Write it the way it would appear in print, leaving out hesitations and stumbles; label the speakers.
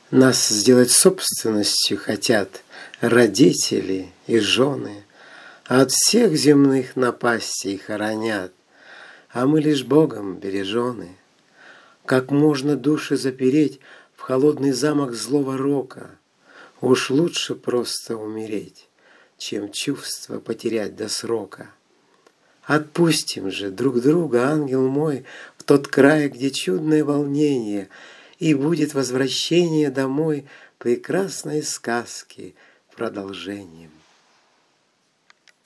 Speaker 1: Нас сделать собственностью хотят родители и жены, от всех земных напастей хоронят, а мы лишь Богом бережены. Как можно души запереть в холодный замок злого рока? Уж лучше просто умереть, чем чувства потерять до срока. Отпустим же друг друга, ангел мой, в тот край, где чудное волнение, и будет возвращение домой прекрасной сказки продолжением.